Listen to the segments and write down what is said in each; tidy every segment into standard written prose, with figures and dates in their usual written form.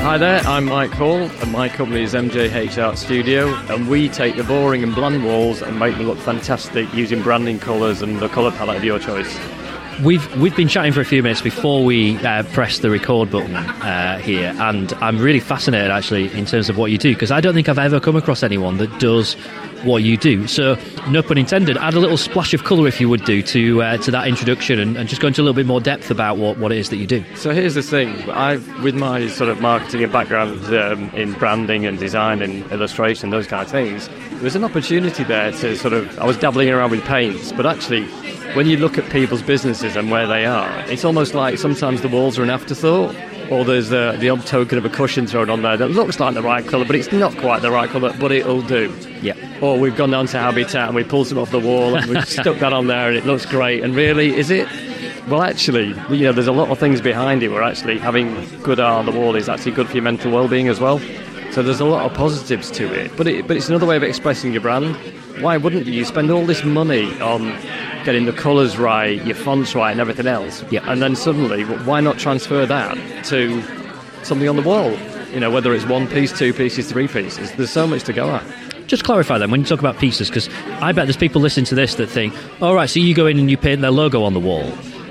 Hi there, I'm Mike Hall, and my company is MJH Art Studio, and we take the boring and bland walls and make them look fantastic using branding colours and the colour palette of your choice. We've been chatting for a few minutes before we press the record button here, and I'm really fascinated actually in terms of what you do, because I don't think I've ever come across anyone that does what you do. So, no pun intended, add a little splash of colour if you would do to that introduction, and just go into a little bit more depth about what it is that you do. So here's the thing, with my sort of marketing and background in branding and design and illustration, those kind of things, there was an opportunity there to I was dabbling around with paints, but actually when you look at people's businesses and where they are, it's almost like sometimes the walls are an afterthought, or there's the odd token of a cushion thrown on there that looks like the right colour, but it's not quite the right colour, but it'll do. Yeah. Or we've gone down to Habitat and we pulled some off the wall and we've stuck that on there and it looks great. And really, is it? Well, actually, there's a lot of things behind it where actually having good art on the wall is actually good for your mental well-being as well. So there's a lot of positives to it. But it's another way of expressing your brand. Why wouldn't you? You spend all this money on getting the colours right, your fonts right and everything else. Yeah. And then suddenly, why not transfer that to something on the wall? Whether it's one piece, two pieces, three pieces. There's so much to go at. Just clarify then, when you talk about pieces, because I bet there's people listening to this that think, all right, so you go in and you paint their logo on the wall.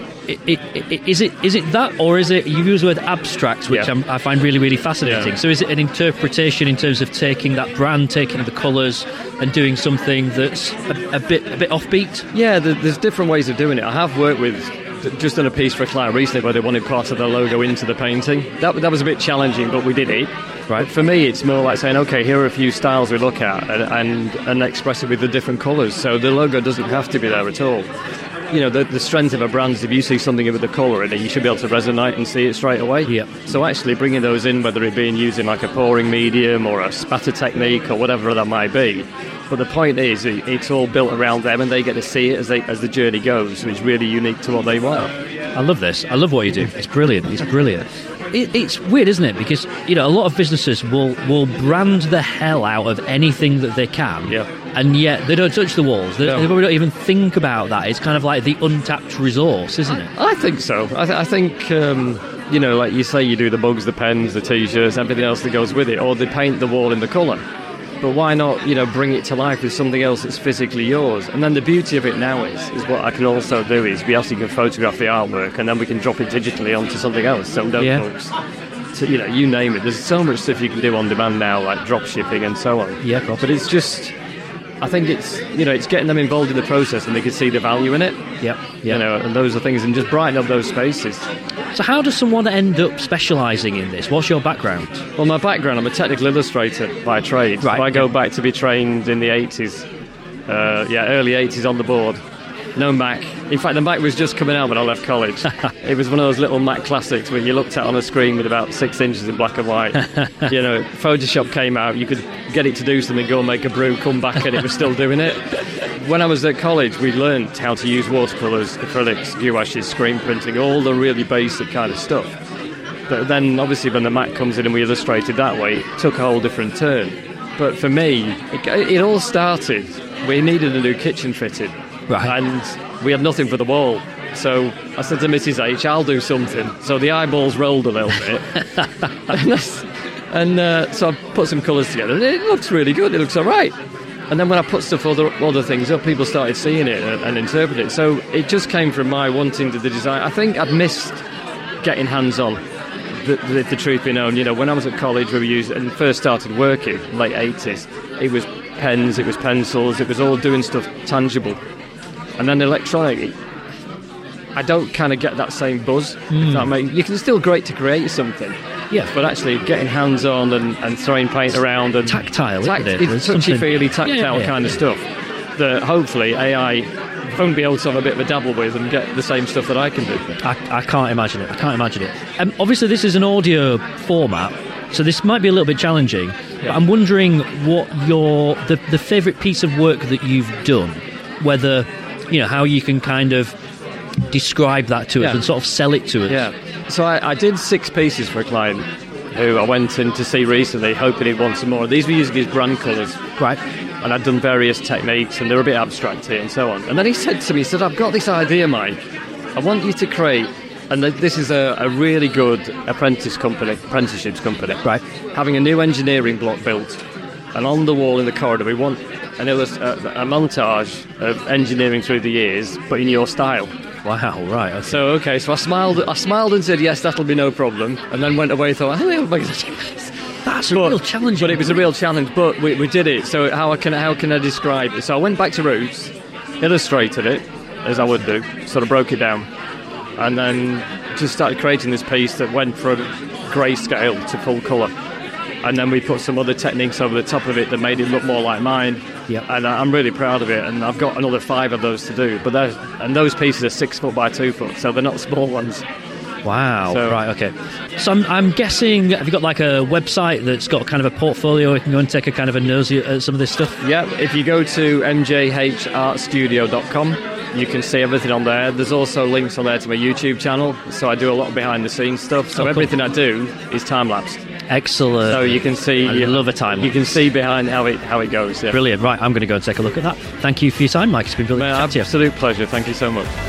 Is it that, or is it, you use the word abstract, which I find really, really fascinating. Yeah. So is it an interpretation in terms of taking that brand, taking the colours and doing something that's a bit offbeat? Yeah, there's different ways of doing it. I have worked with, just done a piece for a client recently where they wanted part of their logo into the painting. That was a bit challenging, but we did it. Right. But for me, it's more like saying, okay, here are a few styles we look at and express it with the different colours. So the logo doesn't have to be there at all. The strength of a brand is if you see something with the colour in it, you should be able to resonate and see it straight away. Yeah. So actually bringing those in, whether it be using like a pouring medium or a spatter technique or whatever that might be. But the point is, it's all built around them and they get to see it as the journey goes. So it's really unique to what they want. I love this. I love what you do. It's brilliant. It's brilliant. It's weird, isn't it? Because, a lot of businesses will brand the hell out of anything that they can. Yeah. And yet they don't touch the walls. They probably don't even think about that. It's kind of like the untapped resource, isn't it? I think so. I think, like you say, you do the mugs, the pens, the T-shirts, everything else that goes with it, or they paint the wall in the colour. But why not, bring it to life with something else that's physically yours? And then the beauty of it now is what I can also do is we actually can photograph the artwork and then we can drop it digitally onto something else. So notebooks. So, you name it. There's so much stuff you can do on demand now, like drop shipping and so on. Yeah, of course. But it's just, I think it's getting them involved in the process and they can see the value in it. Yeah. And those are things, and just brighten up those spaces. So how does someone end up specialising in this? What's your background? Well, my background, I'm a technical illustrator by trade. Right. So I go back to be trained in the 80s. Early 80s on the board. No Mac. In fact, the Mac was just coming out when I left college. It was one of those little Mac classics where you looked at on a screen with about 6 inches in black and white. Photoshop came out, you could get it to do something, go and make a brew, come back and it was still doing it. When I was at college, we learned how to use watercolours, acrylics, gouaches, screen printing, all the really basic kind of stuff. But then, obviously, when the Mac comes in and we illustrated that way, it took a whole different turn. But for me, it all started, we needed a new kitchen fitted. Right. And we had nothing for the wall. So I said to Mrs. H, I'll do something. So the eyeballs rolled a little bit. and so I put some colours together. And it looks really good. It looks all right. And then when I put other things up, people started seeing it and interpreting it. So it just came from my wanting to design. I think I'd missed getting hands-on, the truth be known. When I was at college, we were using, and first started working, late 80s, it was pens, it was pencils, it was all doing stuff tangible. And then electronic, I don't kind of get that same buzz. You can still great to create something. Yeah. But actually getting hands-on and throwing paint around and tactile, isn't it? It's touchy-feely, tactile kind of stuff that hopefully AI won't be able to have a bit of a dabble with and get the same stuff that I can do. I can't imagine it. Obviously, this is an audio format, so this might be a little bit challenging. Yeah. But I'm wondering what the favourite piece of work that you've done, whether, how you can kind of describe that to us and sort of sell it to us. Yeah. So I did 6 pieces for a client who I went in to see recently, hoping he'd want some more. These were using his brand colours. Right. And I'd done various techniques, and they were a bit abstract here and so on. And then he said to me, I've got this idea, Mike. I want you to create And this is a really good apprenticeships company. Right. Having a new engineering block built, and on the wall in the corridor, we want a montage of engineering through the years, but in your style. Wow, right. Okay. So I smiled and said, yes, that'll be no problem, and then went away and thought, how am I going to do this? That's a real challenge. But it was a real challenge, but we did it. So how can I describe it? So I went back to roots, illustrated it, as I would do, sort of broke it down, and then just started creating this piece that went from grayscale to full colour. And then we put some other techniques over the top of it that made it look more like mine. Yep. And I'm really proud of it. And I've got another 5 of those to do. But those pieces are 6 foot by 2 foot, so they're not small ones. Wow. Right. Okay. So I'm guessing, have you got like a website that's got kind of a portfolio? You can go and take a kind of a nosy at some of this stuff. Yeah. If you go to mjhartstudio.com, you can see everything on there. There's also links on there to my YouTube channel. So I do a lot of behind the scenes stuff. So everything I do is time lapsed. Excellent. So you can see. I love a time lapse. You can see behind how it goes. Yeah. Brilliant. Right. I'm going to go and take a look at that. Thank you for your time, Mike. It's been brilliant. Absolute pleasure. Thank you so much.